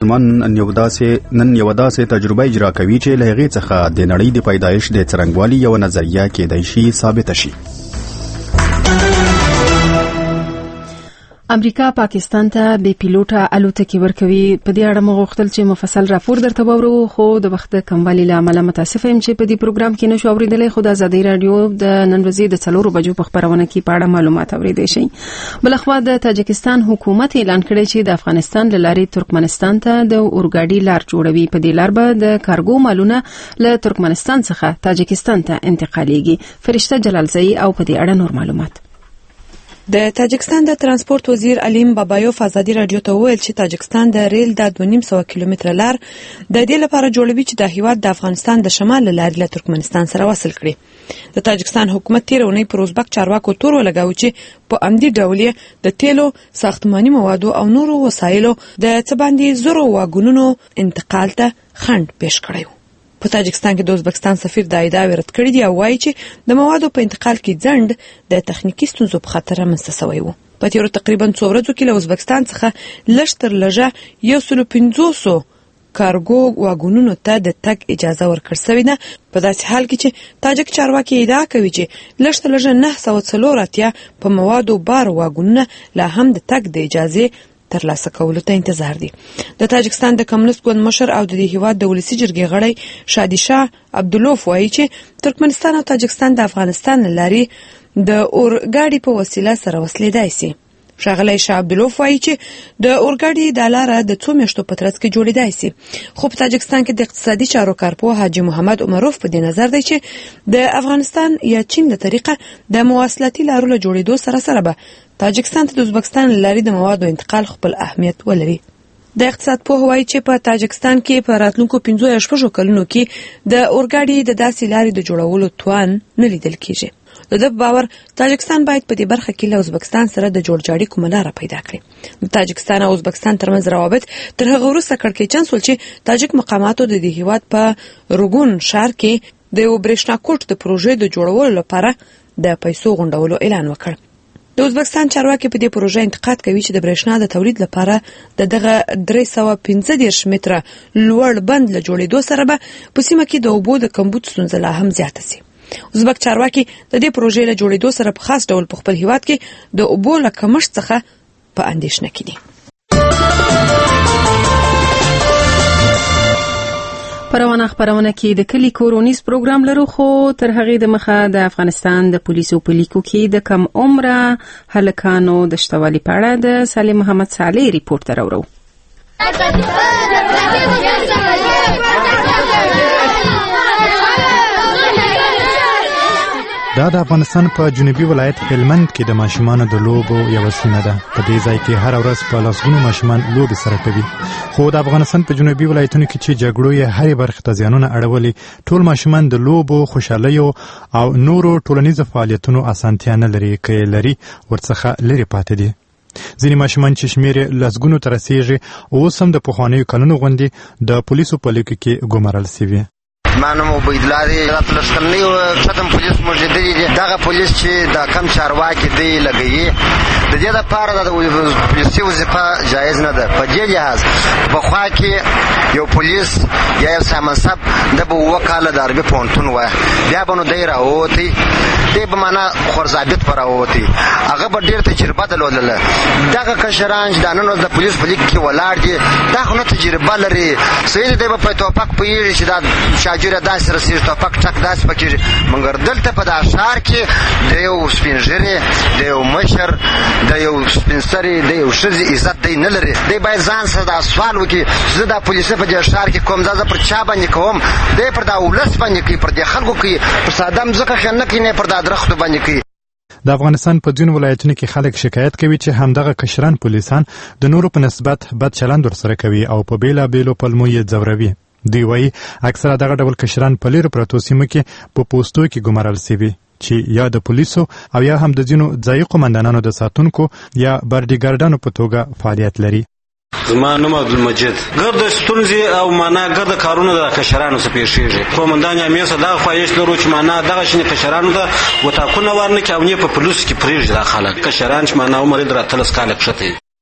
ماشومان نن یو داسې تجربه اجرا کوي چې له هغې څخه د نړۍ د پیدایش د څرنګوالي یوه نظریه کیدای شي ثابته شي. امریکا پاکستان ته بې پیلوټه الوتکې ورکوي. په دې اړه موږ غوښتل چې مفصل راپور درته وورو، خو د وخت د کموالي له امله متاسفه یم چې په دې پروګرام کې نشو اورېدلی، خو د ازادۍ راډیو د نن ورځې د 4 بجو په خپرونه کې په اړه معلومات اورېدای شئ. بلخوا د تاجکستان حکومت اعلان کړی چې د افغانستان له لارې ترکمنستان ته د اورګاډي لار جوړوي. په دې لار به د کارګو مالونه له ترکمنستان څخه تاجکستان ته انتقالېږي. فرشته جلالزئی او په دې اړه نور معلومات. د تاجکستان د ترانسپورت وزیر علیم بابایوف ازادي رادیو ته وویل چې تاجکستان د ریل د 2.5 کیلومتره لار د دې لپاره جوړوي چې د هیواد د افغانستان د شمال لارې له ترکمنستان سره وصل کړي. د تاجکستان حکومت تیر اونۍ پر ازبک چارواکو تور ولګاوه چې په امدي ډول د تیلو، ساختماني موادو او نورو وسایلو د څباندې زرو واګونونو انتقال ته خنډ پیښ کړی. په تاجکستان کې د ازبکستان سفیر د ادعاوې رد کړې دي او وایي چې د موادو په انتقال کې ځنډ د تخنیکی ستونزو په خاطر رامنځته شوی و. په تیرو تقریبا 2 ورځو کې له ازبکستان څخه لږ تر لږه 150 کارګو واګونونو ته د تګ اجازه ورکړل شوې ده. په داسې حال کې چې تاجک چارواکي ادعا کوي چې لږ تر لږه 940 په موادو بار واګونونه لا هم د تګ د اجازه ترلاسه کولو ته انتظار دي. د تاجکستان د کمونیست ګوند مشر او د هیواد د ولسی جرګې غړی شادي شاه عبدالوف وایي چې ترکمنستان او تاجکستان د افغانستان لارې د اورګاډي په وسیله سره وصلېدای شي. ښاغلی شاه عبدالوف وایي چې د اورګاډي د لاره د 2 میاشتو په ترڅ کې جوړېدای شي. خو په تاجکستان کې د اقتصادي چارو کارپوه حاجي محمد عمروف په دې نظر دی چې د افغانستان یا چین له طریقه د مواصلاتي لارو له جوړېدو سره سره به تاجکستان ته د ازبکستان لارې د موادو انتقال خپل اهمیت ولري. د اقتصاد پوه وایي چې په تاجکستان کې په راتلونکو 15 کلونو کې د اورګاډي د داسې لارې د جوړولو توان نه لیدل کېږي. د دې باور تاجکستان باید په دې برخه کې له ازبکستان سره د جوړجاړي کومه لار پیدا کړي. د تاجکستان او ازبکستان ترمنځ روابط تر هغه وروسته کړکېچن شول چې تاجک مقاماتو د دې هیواد په روګون ښار کې د یو برېښنا کوټ د پروژې د جوړولو لپاره د پیسو غونډولو اعلان وکړ. د ازبکستان چارواکي په دې پروژه انتقاد کوي چې د برېښنا د تولید لپاره د دغه 315 متره لوړ بند له جوړېدو سره به په سیمه کې د اوبو د کمبود ستونزه لا هم زیاته شي. ازبک چارواکي د دې پروژې له جوړېدو سره په خاص ډول په خپل هیواد کې د اوبو له کمښت څخه په اندېښنه کې دي. پروانه خبرونه کې د کلی کورونیز پروګرام لرو، خو تر هغې د مخه د افغانستان د پولیسو په لیکو کې د کم عمره هلکانو د شتوالي په اړه د سالم محمد صالح ریپورت راوړو. دا د افغانستان په جنوبي ولایت هلمند کې د ماشومانو د لوبو یوه سیمه ده. په دې ځای کې هر ورځ په لسګونو ماشومان لوبې سره کوي. خو د افغانستان په جنوبي ولایتونو کې چې جګړو یې هرې برخې ته زیانونه اړولي، ټول ماشومان د لوبو، خوشحالیو او نورو ټولنیزو فعالیتونو اسانتیا نه لري، که یې لري ورڅخه لرې پاتې دي. ځینې ماشومان چې شمېر یې لسګونو ته رسېږي اوس هم د پخوانیو کلونو غوندې د پولیسو په لیکو کې ګومارل سوي. مانم عبیدالله دی راته لښکرنۍ ختم پولیس موجودی دي. دغه پولیس چې دا کم چارواکي دی لګوي د دې لپاره د پولیسي وظیفه جایز نه ده. په دې لحاظ پخوا کې یو پولیس یا یو سامنصب د به 2 کاله د عربي پوهنتون وایه، بیا به نو دی راووتی، دی به معنا خورضابط به راووتی، هغه به ډېر تجربه درلودله. دغه کشران چې دا نن ورځ د پولیس په لیک کې ولاړ دي دا خو نه تجربه لري. صحیح دی به په توپک پوهېږي چې دا شاجوره داسې رسېږي، توپک ټک داسې پکېږي، مګر دلته په دا ښار کې د یو سپین ږیري، د یو مشر، د یو سپین سري، د یو ښځې عزت دی نه لري. دی باید ځان سره دا سوال وکړي چې زه دا پولیسه په دې ښار کې کوم، دا زه پر چا باندې کوم؟ دی پر دا ولس باندې کوي، پر دې خلکو کوي، پر ساده مځکه کې نه کوي، نه پر دا درختو باندې کوي. د افغانستان په ځینو ولایتونو کې خلک شکایت کوي چې همدغه کشران پولیسان د نورو په نسبت بد چلند ورسره کوي او په بیلابیلو پلمو یې ځوروي. دوی وایي اکثره دغه ډول کشران په لیرو پرتو سیمو کې په پوستو کې ګومارل سوي چې یا د پولیسو او یا هم د ځینو ځایي قومندانانو د ساتونکو یا بارډیګارډانو په توګه فعالیت لري. زما نوم عبدالمجید. ګرد ستونزې او معنا ګرد کارونه د کشرانو څخه پیښیږي. قومندان یې همیشه دا خواهش لرو چې معنا دغه شنه کشرانو ته وټاکونه ورنه کې او نه په پولیس کې پریږدي. دا خلک کشران چې معنا عمر در 30 کال کښته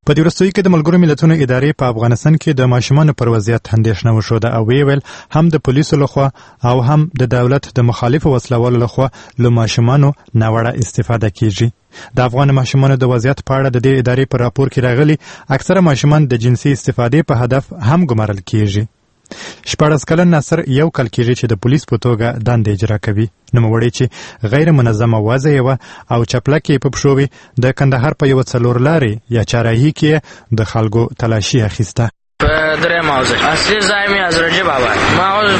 په دې وروستیو کې د ملګرو ملتونو ادارې په افغانستان کې د ماشومانو پر وضعیت اندېښنه وښوده او ویل هم د پولیسو لخوا او هم د دولت د مخالفو وسلوالو لخوا له ماشومانو ناوړه استفاده کیږي. د افغان ماشومانو د وضعیت په اړه د دې ادارې په راپور کې راغلي اکثره ماشومان د جنسي استفادې په هدف هم ګمارل کیږي. 14 کلن ناصر یو کال کېږي چې د پولیس په توګه دنده اجرا کوي. نوموړی چې غیر منظمه وضع یې وه او چپلکې یې په پښو وې د کندهار په یوه څلورلارې یا چهارراهي کې د خلکو تلاشي اخیسته. په درې موضوع اصلي ځای مې حضرت بابا ما اوس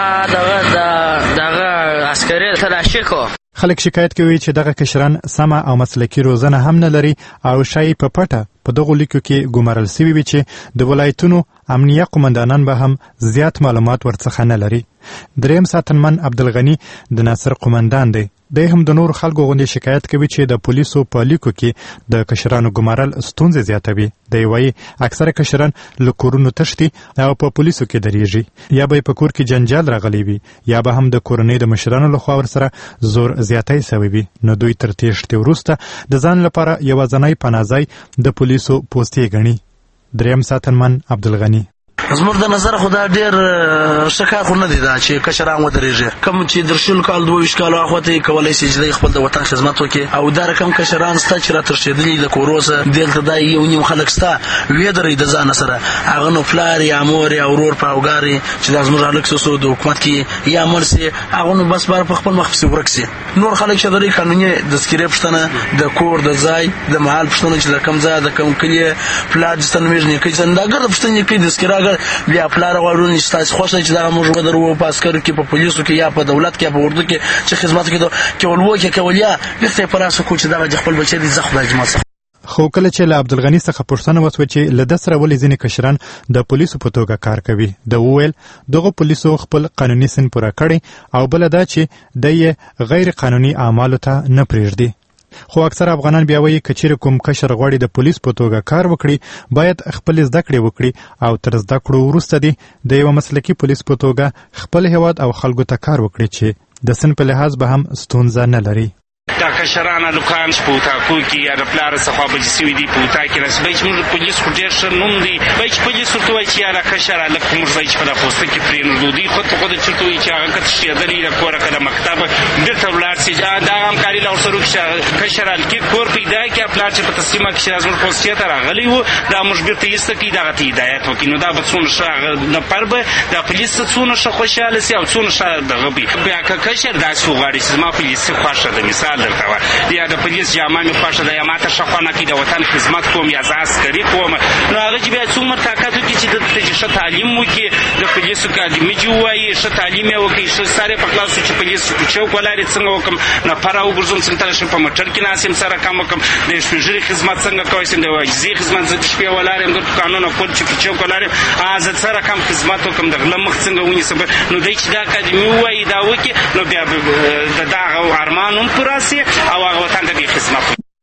په دغه عسکري تلاشي کو. خلک شکایت کوي چې دغه کشران سمه او مسلکي روزنه هم نه لري او شاید په پټه په دغو لیکو کې ګمارل سوي وي چې د ولایتونو امنیه قومندانان به هم زیات معلومات ورڅخه نه لري. دریم ساتنمن عبدالغني د ناصر قومندان دی. دی هم د نور خلکو غوندې شکایت کوي چې د پولیسو په لیکو کې د کشرانو ګمارل ستونزې زیاتوي. دی وایي اکثره کشران له کورونو تښتي او په پولیسو کې درېږي، یا به په کور کې جنجال راغلی وي یا به هم د کورنۍ د مشرانو لخوا ورسره زور زیاتی سوی وي. نو دوی تر تېښتې وروسته د ځان لپاره یوازینی پناه ځای د پولیسو پوستې ګڼي. دریم ساتنمن عبدالغني: زموږ د نظر خو دا ډېر ښه کار خو نه دی دا چې کشران ودرېږي. کوم چې در شلو کال 22 کالو هاخوا کولی شي چې دی خپل د وطن خدمت وکړي او دا رقم کشران سته چې راتښتېدلي له کورو څخه دلته دا یو نیم خلک سته ویدرئ د ځانه سره هغه نو پلار یا مور یا ورور په اوګار چې دا زموږ هلک سوسو د حکومت کې یا مړ سي هغه نو بس بار په خپل مخ پسې ورک سي. نور خلک چې درې قانوني دستګیرۍ پوښتنه د کور د ځای د محل پوښتنه چې د کوم ځای د کوم کلي پلار چې ستنمیږي نیکه چې دا ګرده پوښتنې کوي دستګیره بیا پلار غواړي چې تاسو خوښ چې دا موږ ودرو په عسکرو کې په پولیسو کې یا په دولت کې په اردو کې چې خدمت کې ولو کې کولیا لکه په راسو کو چې دا خپل بچی دي زخه د جماعت. خو کله چې له عبدالغني څخه پوښتنه وسوه چې له ده سره ولې ځینې کشران د پولیسو په توګه کار کوي، ده وویل دغو پولیسو خپل قانوني سن پوره کړی او بله دا چې دی یې غیر قانوني اعمالو ته نه پرېږدي. خو اکثر افغانان بیا وایي که چیرې کوم کشر غواړي د پولیس په توګه کار وکړي باید خپل زده کړې وکړي او تر زده کړو وروسته دی د یوه مسلکي پولیس په توګه خپل هیواد او خلکو ته کار وکړي چې د سن په لحاظ به هم ستونزه نه لري. دا کشران لوکان په وټاکو کې یا د پلار څخه به سوي دي په وټا کې رسبای چې موږ پولیس خو ډېر ښه نوم دی بای چې پولیس ورته وایي چې یاره کشره لږ موږ ځای چې په دا پوسته کې پرېنږدو دوی خود په خود چېرته وایي چې هغه که تښتېدلي د کوره که د مکتب بېرته ولاړ سي دا همکاري له ورسره وکړي چې کشره کې کور پیدا کړي پلار چې په تسلیمه کې چې دا زموږ پوستې ته راغلی و دا موږ بېرته ایسته کړي دغه ته هدایت وکړي نو دا به څومره ښه هغه نفر به دا پولیس ته څومره ښه خوشحاله سي او څومره ښه دغه وي. بیا که کشر داسې وغواړي چې زما پولیسي خوښه ده مثال درته وایه یا د پولیس جامه مې خوښه ده یا ماته ښه خوند کوي د وطن خدمت کوم یا زه عسکري کوم نو هغه چې بیا څومره طاقت وکړي چې دلته چې ښه تعلیم وکړي د پولیسو اکاډمي چې ووایي ښه تعلیم یې وکړي ښه سر یې په خلاص چې پولیس په چوک ولاړې څنګه وکړم نفر راوګرځوم څنګه تله شم په موټر کې ناست یم سره کم وکړم د شپې ژیړي خدمت څنګه کوی شم د عاجزي خدمت زه د شپې ولاړ یم دلته قانون او کور چې په چوک ولاړ یم زه سره کم خدمت وکړم د غله مخ څنګه ونیسم نو دی چې دا اکاډمي ووایي دا وکړي نو بیا د دغه ارمان هم پوره سي او هغه وطن ته بیا خدمت.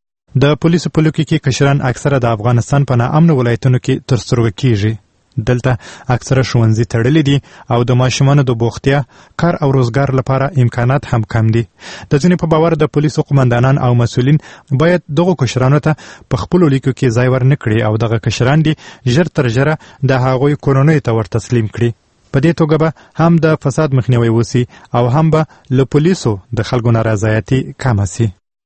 د پولیسو په لوکي کې کشران اکثره د افغانستان په ناامنو ولایتونو کې ترسره کیږي. دلته اکثره ښوونځي تړلي دي او د ماشومانو د بوختیا کار او روزګار لپاره امکانات هم کم دي. د ځینې په باور د پولیسو قمندانان او مسؤلین باید دغو کشرانو ته په خپلو لیکو کې ځای ورنه کړي او دغه کشران دي ژر تر ژره د هغوی کورنیو ته ور تسلیم کړي. په دې توګه به هم د فساد مخنیوی وسی او هم به له پولیسو د خلکو نارضایتي کمه سي.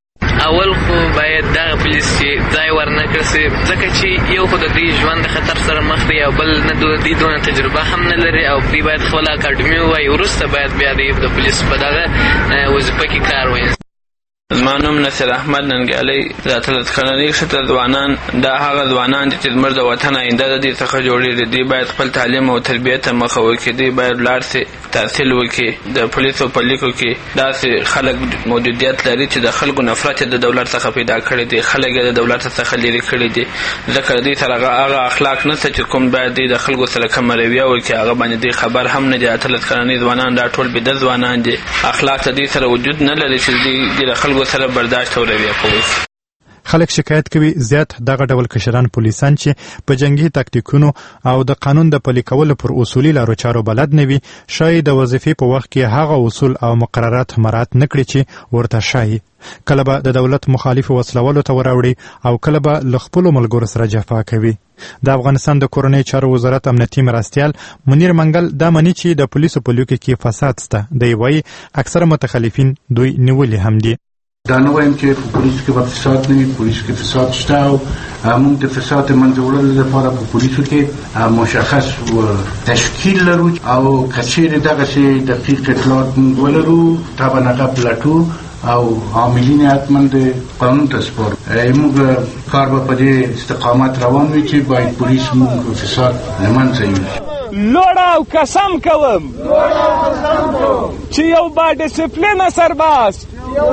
اول خو باید دغه پولیس چې ځای ورنه کړی سي ځکه چې یو خو د دوی ژوند د خطر سره مخ دی او بل نه دوی دونه تجربه هم نه لري او دوی باید خپله اکاډمي ووایي وروسته باید بیا د پولیس په دغه وظیفه کې کار وایي. زما نوم نصیر احمد ننګیالی د 18 کلنۍ ښځه ځوانان دا هغه ځوانان دي چې زموږ د وطن آینده د دې څخه جوړېږي. دوی باید خپل تعلیم او تربیت ته مخه وکړي. دوی باید ولاړ سي تحصیل وکړي. د پولیسو په لیکو کې داسې خلک موجودیت لري چې د خلکو نفرت د دولت څخه پیدا کړی دی. خلک یې د دولت څخه لرې کړي دي ځکه دوی سره هغه اخلاق نشته چې کوم باید دوی د خلکو سره کومه رویه وکړي هغه باندې دوی خبر هم نه دي. 18 کلنۍ ځوانان دا ټول بېده ځوانان دي. اخلاق د دوی سره وجود نه لري چې دوی د خلکو سره برداشت او رویه کوي. خلک شکایت کوي زیات دغه ډول کشران پولیسان چې په جنگي تاکتیکونو او د قانون د پلي کولو پر اصولي لارو چارو بلد نه وي، شاید د وظیفې په وخت کې هغه اصول او مقررات مراعات نه کړي چې ورته شایي. کله به د دولت مخالفو وسلوالو ته وراوړي او کله به له خپلو ملګرو سره جفا کوي. د افغانستان د کورنۍ چارو وزارت امنیتي مرستیال منیر منګل دا مني چې د پولیسو په لوکې کې فساد سته. دی وایي اکثره متخلفین دوی نیولي هم دي. دا نه وایم چې په پولیس کې به فساد نه وي، پولیس کې فساد شته او موږ د فساد منځه وړلو لپاره په پولیسو کې مشخص تشکیل لرو او که چیرې دغسې دقیق اطلاعات موږ ولرو طبعا هغه پلټو او عاملین حتما د قانون ته سپارو. موږ کار به په دې استقامت روان وي چې باید پولیس موږ فساد له منځه یوسي. لوړ او قسم کوم چې یو با ډسپلینه سرباز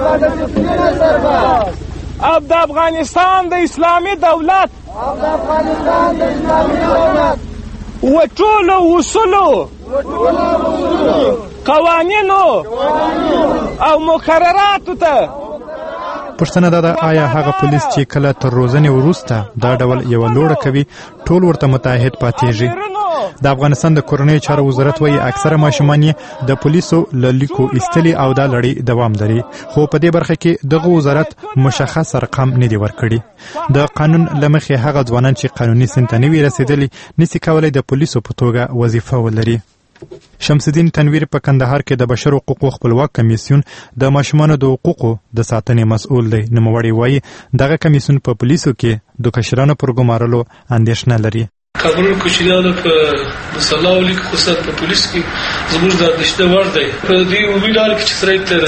او د افغانستان د اسلامي دولت و ټولو اصولو قوانینو او مقرراتو ته. پوښتنه دا ده آیا هغه پولیس چې کله تر روزنې وروسته دا ډول یوه لوړه کوي ټول ورته متحد پاتېږي؟ د افغانستان د کورنۍ چارو وزارت وایي اکثره ماشومان یې د پولیسو له لیکو ایستلي او دا لړۍ دوام لري، خو په دې برخه کې دغه وزارت مشخص رقم نه دی ورکړی. د قانون له مخې هغه ځوانان چې قانوني سن ته نه وي رسېدلي نسي کولی د پولیسو په توګه وظیفه ولري. شمس الدین تنویر په کندهار کې د بشر حقوقو خپلواک کمیسیون د ماشومانو د حقوقو د ساتنې مسؤل دی. نوموړی وایي دغه کمیسیون په پولیسو کې د کشرانو پر ګمارلو اندېښنه لري. کابل کوچنیانو په مسله ولیک خصوصا په پولیس کې زموږ د اندېښنې وړ دی. په دې عمومي ډول کې چې سړی تر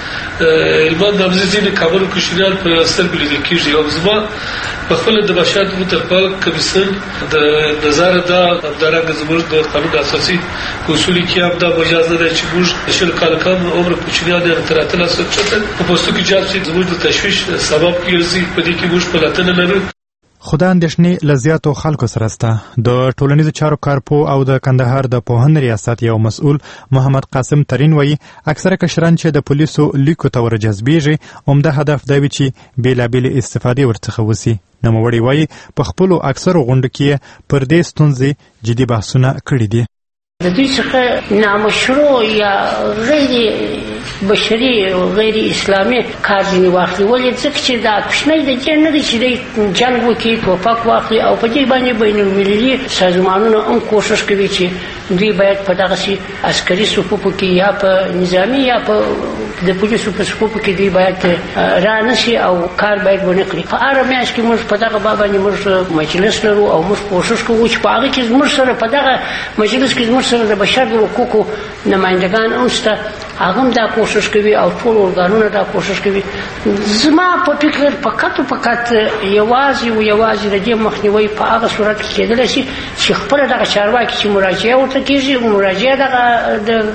هلمند نامزد ځینې کابل کوچنیان په سترګو لیدل کېږي او زما په خپله د بشر حقوقو ترپال کمیسیون د نظر دا همدارنګه زموږ د قانون اساسي اصولو کې هم دا مجاز نه دی چې موږ د 20 کاله کم عمر کوچنیان یعنې تر 18 چته په پوستو کې جذب شي زموږ د تشویش سبب ګرځي. په دې کې موږ پلټنه لرو. خو دا اندېښنې له زیاتو خلکو سره سته. د ټولنیزو چارو کارپوه او د کندهار د پوهنې ریاست یو مسؤل محمد قاسم ترین وایي اکثره کشران چې د پولیسو لیکو ته ورجذبېږي عمده هدف دا وي چې بېلابېلې استفادې ورڅخه وسي. نوموړی وایي په خپلو اکثرو غونډو کې پر دې ستونزې جدي بحثونه کړي دي. د دوی څخه نامشروع یا غیر بشري او غیر اسلامي کار ځینې واخلي. ولې ځکه چې دا کوچنی د دې نه دی چې دی جنګ وکړي ټوپک واخلي او په دې باندې بین المللي سازمانونه هم کوشش کوي چې دوی باید په دغسې عسکري صفوفو کې یا په نظامي یا په د پولیسو په صفوفو کې دوی باید رانشي او کار باید ونه کړي. په هره میاشت کې موږ په دغه باب باندې موږ مجلس لرو او موږ کوشش کوو چې په هغه کې زموږ سره په دغه مجلس کې زموږ سره د بشر د حقوقو نمایندګان هم شته، هغه هم دا کوشش کوي او ټول ارګانونه دا کوشش کوي. زما په فکر فقط یوازې د دې مخنیوی په هغه صورت کې کېدلی شي چې خپله دغه چارواکي چې مراجعه ورته کېږي مراجعه دغه